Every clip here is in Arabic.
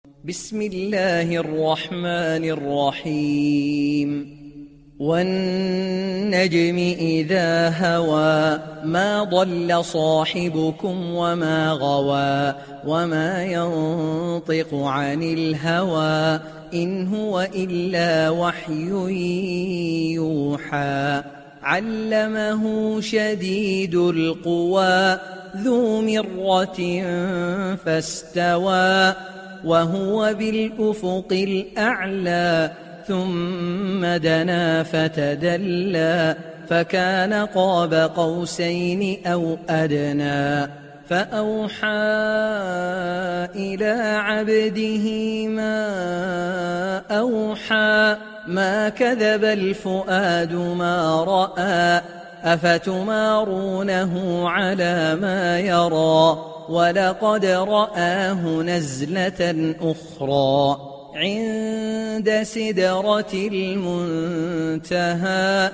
بسم الله الرحمن الرحيم والنجم إذا هوى ما ضل صاحبكم وما غوى وما ينطق عن الهوى إن هو إلا وحي يوحى علمه شديد القوى ذو مرة فاستوى وهو بالأفق الأعلى ثم دنا فتدلى فكان قاب قوسين أو أدنى فأوحى إلى عبده ما أوحى ما كذب الفؤاد ما رأى أفتمارونه على ما يرى ولقد رآه نزلة أخرى عند سدرة المنتهى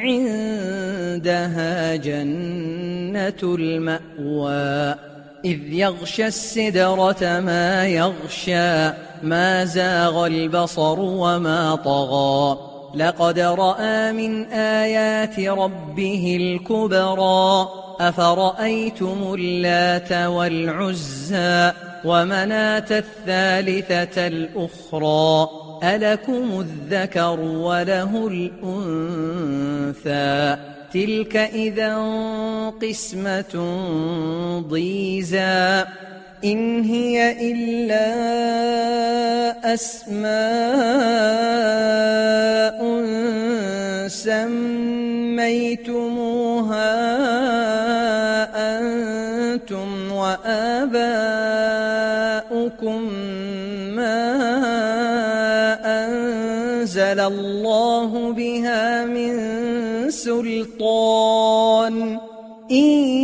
عندها جنة المأوى إذ يغشى السدرة ما يغشى ما زاغ البصر وما طغى لقد رأى من آيات ربه الكبرى أفرأيتم اللات والعزى ومناة الثالثة الأخرى ألكم الذكر وله الأنثى تلك إذا قسمة ضيزى إن هي إلا أسماء سميتموها أنتم وآباؤكم ما أنزل الله بها من سلطان إن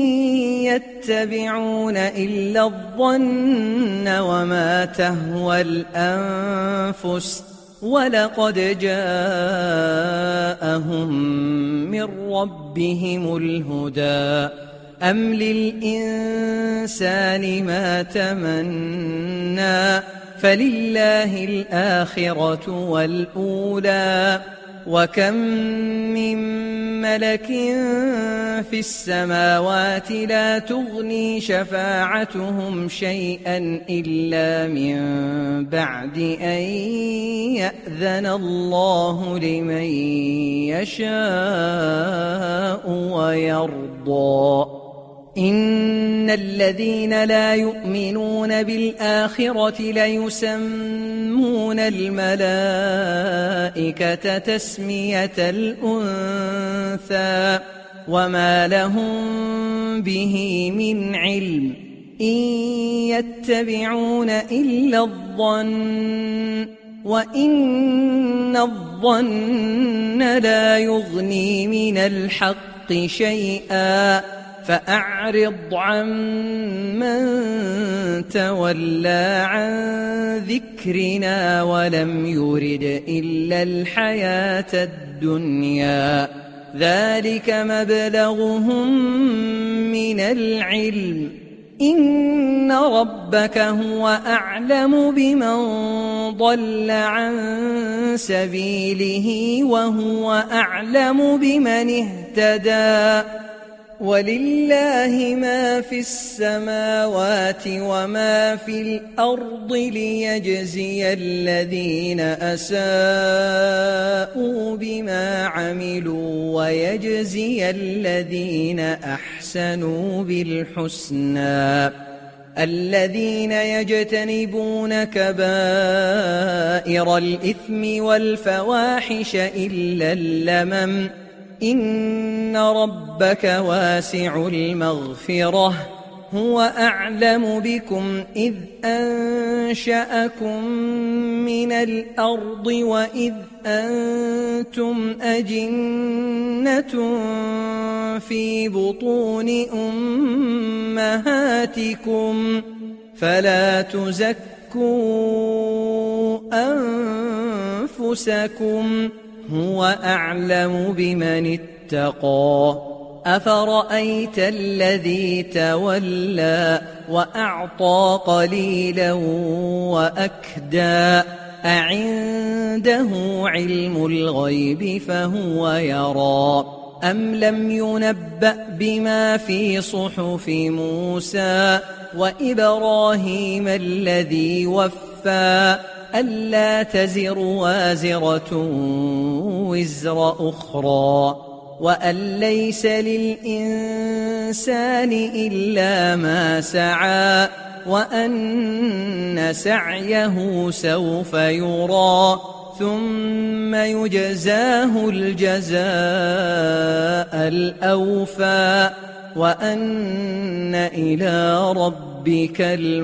يتبعون إلا الظن وما تهوى الأنفس ولقد جاءهم من ربهم الهدى أم للإنسان ما تمنى فلله الآخرة والأولى وكم من ملك في السماوات لا تغني شفاعتهم شيئا إلا من بعد أن يأذن الله لمن يشاء ويرضى إن الذين لا يؤمنون بالآخرة ليسمون الملائكة تسمية الأنثى وما لهم به من علم إن يتبعون إلا الظن وإن الظن لا يغني من الحق شيئا فأعرض عن من تولى عن ذكرنا ولم يرد إلا الحياة الدنيا ذلك مبلغهم من العلم إن ربك هو أعلم بمن ضل عن سبيله وهو أعلم بمن اهتدى ولله ما في السماوات وما في الأرض ليجزي الذين أساءوا بما عملوا ويجزي الذين أحسنوا بالحسنى الذين يجتنبون كبائر الإثم والفواحش إلا اللمم إن ربك واسع المغفرة هو أعلم بكم إذ أنشأكم من الأرض وإذ أنتم أجنة في بطون أمهاتكم فلا تزكوا أنفسكم هو أعلم بمن اتقى أفرأيت الذي تولى وأعطى قليلا وأكدى أعنده علم الغيب فهو يرى أم لم ينبأ بما في صحف موسى وإبراهيم الذي وفى ألا تزر وازرة وزر أخرى وأن ليس للإنسان إلا ما سعى وأن سعيه سوف يرى ثم يجزاه الجزاء الأوفى وأن إلى ربك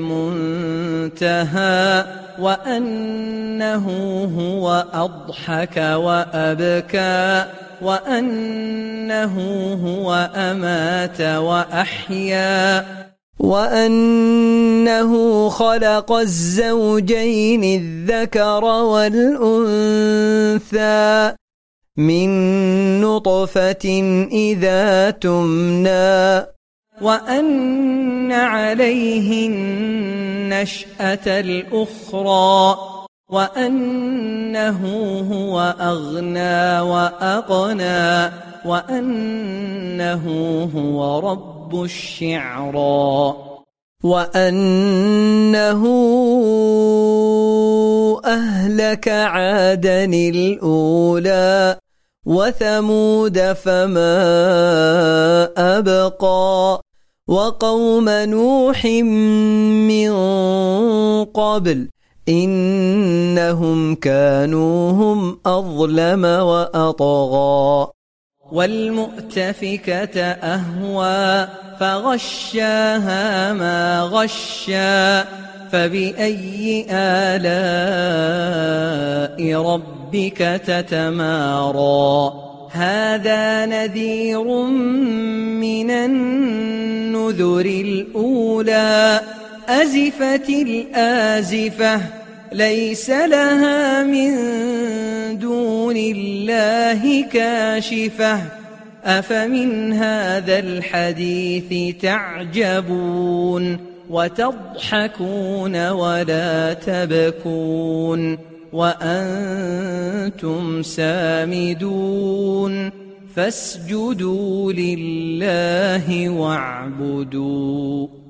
المنتهى وأنه هو أضحك وأبكى وأنه هو أمات وأحيا وأنه خلق الزوجين الذكر والأنثى من نطفة إذا تمنى وأن عليه النشأة الأخرى وأنه هو أغنى وأقنى وأنه هو رب الشعرى وأنه أهلك عادا الأولى وثمود فما أبقى وقوم نوح من قبل إنهم كانوا هم أظلم وأطغى والمؤتفكة أهوى فغشاها ما غشا فبأي آلاء ربك تتمارى هذا نذير من النذر الأولى أزفت الآزفة ليس لها من دون الله كاشفة أفمن هذا الحديث تعجبون وتضحكون ولا تبكون وأنتم سامدون فاسجدوا لله واعبدوا